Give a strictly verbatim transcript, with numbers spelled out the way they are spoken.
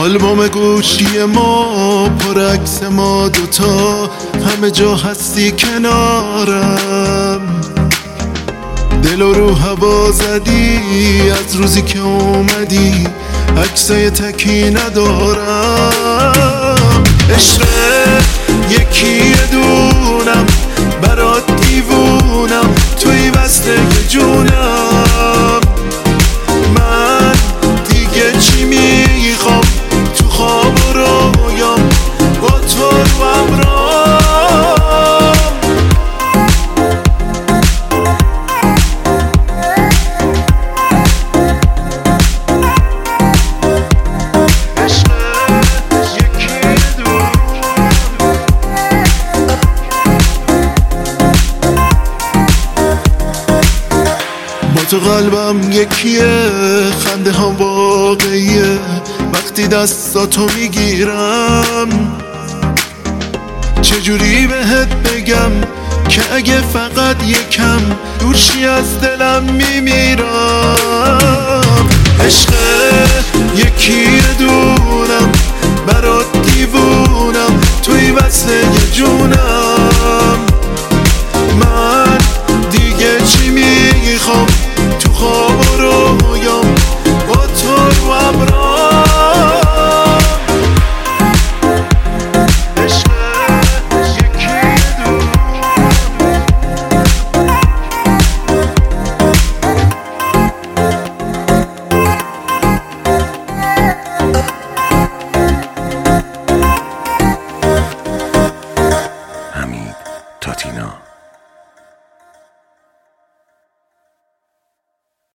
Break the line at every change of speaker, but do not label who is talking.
آلبوم گوشی ما پر عکس ما دوتا، همه جا هستی کنارم. دل و رو هوا زدی از روزی که اومدی، عکسای تکی ندارم. عشق یکی دونم برات دیوونم، توی وصله جونم. من دیگه چی میخوام تو خواب و رویام، با تو رو همراهم. عشق یکی دونم با تو قلبم یکیه، خنده هم واقعیه وقتی دستاتو میگیرم. چجوری بهت بگم که اگه فقط یکم دورشی از دلم میمیرم. عشق یکی دو